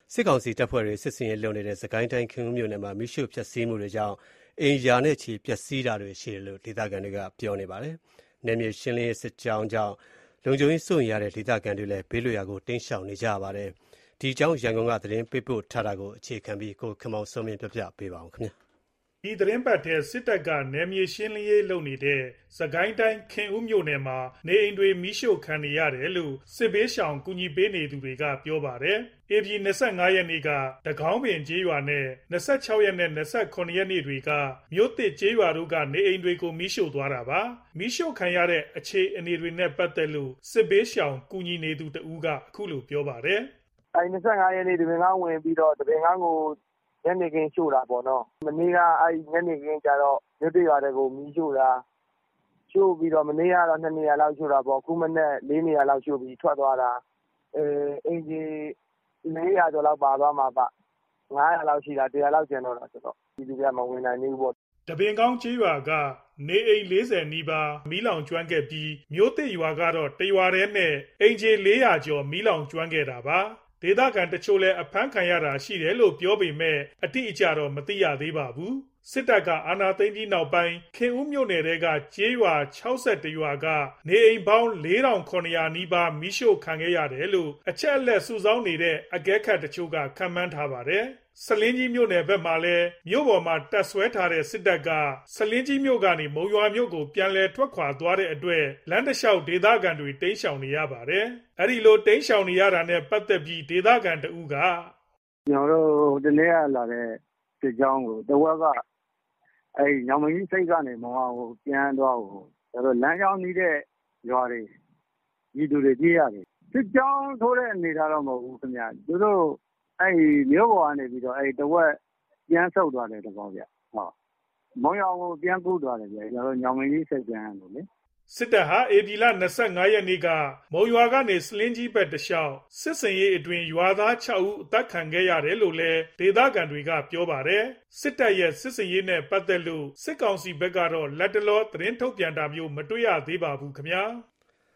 စစ်ကောင်စီတပ်ဖွဲ့တွေစစ်ဆင်ရေးလုပ်နေတဲ့စစ်ကိုင်းတိုင်းခင်ဦးမြို့နယ်မှာမီးရှို့ဖျက်ဆီးမှုတွေကြောင့်အိမ်ရာနဲ့ချီပျက်စီးတာတွေရှိတယ်လို့ဒေသခံတွေကပြောပါတယ်။နယ်မြေရှင်းလင်းရေးစစ်ကြောင်းကြောင့်လုံခြုံရေးစိုးရိမ်ရတဲ့ဒေသခံတွေလည်းဘေးလွတ်ရာကိုတိမ်းရှောင်နေကြပါတယ်။ဒီအကြောင်းရန်ကုန်ကသတင်းပေးပို့ထားတာကိုအခြေခံပြီးကိုခင်မောင်စိုးမင်းပြောပြပေးပါမယ်။ဒီသတင်းပတ်ထဲစစ်တပ်ကနယ်မြေရှင်းလင်းရေးလုပ်နေတဲ့စစ်ကိုင်းတိုင်းခင်ဦးမြို့နယ်မှာနေအိမ်တွေမီးရှို့ခံနေရတယ်လို့စစ်ဘေးရှောင်ကူညီပေးနေသူတွေကပြောပါတယ်။ဧပြီ25ရက်နေ့ကတကောင်းပင်ကျေးရွာနဲ့26ရက်နဲ့29ရက်နေ့တွေကမြို့သစ်ကျေးရွာတို့ကနေအိမ်တွေကိုမီးရှို့သွားတာပါ။မီးရှို့ခံရတဲ့အခြေအနေတွေနဲ့ပတ်သက်လို့စစ်ဘေးရှောင်ကူညီနေသူတဦးကအခုလိုပြောပါတယ်။25ရက်နေ့တပင်ကဝင်ပြီးတော့တပင်ကကိုညနေခင်းရှို့တာပေါ့နော်။မနေ့ကညနေခင်းကျတော့မြို့သစ်ရွာတွေကိုမီးရှို့တာရှို့ပြီးတော့မနေ့ကတော့2နေရာလောက်ရှို့တာပေါ့အခုမနေ့4နေရာလောက်ရှို့ပြီးထွက်သွားတာအင်ဂျီ400ကျော်လောက်ပါသွားမှာပါ900လောက်ရှိတာ100လောက်ကျန်တော့တာဆိုတော့ဒီလူတွေကမဝင်နိုင်ဘူးပေါ့တပင်ကောင်းကျေးရွာကနေအိမ်40နီးပါးမီးလောင်ကျွမ်းခဲ့ပြီးမြို့သစ်ရွာကတော့တရွာတည်းနဲ့အင်ဂျီ400ကျော်မီးလောင်ကျွမ်းခဲ့တာပါဒေသခံတချို့လည်းအဖမ်းခံရတာရှိတယ်လို့ပြောပေမဲ့အတိအကျတော့မသိရသေးပါဘူးစစ်တပ်ကအာဏာသိမ်းပြီးနောက်ပိုင်းခင်ဦးမြို့နယ်ကကျေးရွာ61ရွာကနေအိမ်ပေါင်း4700နီးပါးမီးရှို့ခံခဲ့ရတယ်လို့အချက်အလက်စုဆောင်းနေတဲ့အကဲခတ်တချို့ကခန့်မှန်းထားပါတယ်ဆားလင်းကြီးမြို့နယ်ဘက်မှာလည်းမြို့ပေါ်မှာတပ်စွဲထားတဲ့စစ်တပ်ကဆားလင်းကြီးမြို့ကနေမုံရွာမြို့ကိုပြန်လည်ထွက်ခွာသွားတဲ့အတွက်လမ်းတစ်လျှောက်ဒေသခံတွေတိမ်းရှောင်နေရပါတယ်။အဲဒီလိုတိမ်းရှောင်နေရတာနဲ့ပတ်သက်ပြီးဒေသခံတဦးကကျွန်တော်တို့ဒီနေ့ကလာတဲ့စစ်ကြောင်းကိုတဝက်ကညောင်မကြီးစိတ်ကနေမုံရွာကိုပြန်သွားကိုကျွန်တော်လမ်းကြောင်းနီးတဲ့ရွာတွေဒီလူတွေပြေးရတယ်စစ်ကြောင်းထိုးတဲ့အနေထားတော့မဟုတ်ဘူးခင်ဗျ။သူတို့မြို့ပေါ်ကနေပြီးတော့တဝက်ပြန်ဆုတ်သွားတယ်တဘောဗျဟုတ်မုံရွာကိုပြန်ကူးသွားတယ်ဗျကျွန်တော်ညောင်မင်းကြီးစိတ်ပြန်လို့လေစစ်တပ်ဟာဧပြီလ25ရက်နေ့ကမုံရွာကနေစလင်းကြီးဘက်တလျှောက်စစ်စင်ရေးအတွင်းရွာသား6ဦးအသက်ခံခဲ့ရတယ်လို့လည်းဒေသခံတွေကပြောပါတယ်စစ်တပ်ရဲ့စစ်စင်ရေးနဲ့ပတ်သက်လို့စစ်ကောင်စီဘက်ကတော့လက်တလောသတင်းထုတ်ပြန်တာမျိုးမတွေ့ရသေးပါဘူးခင်ဗျာ။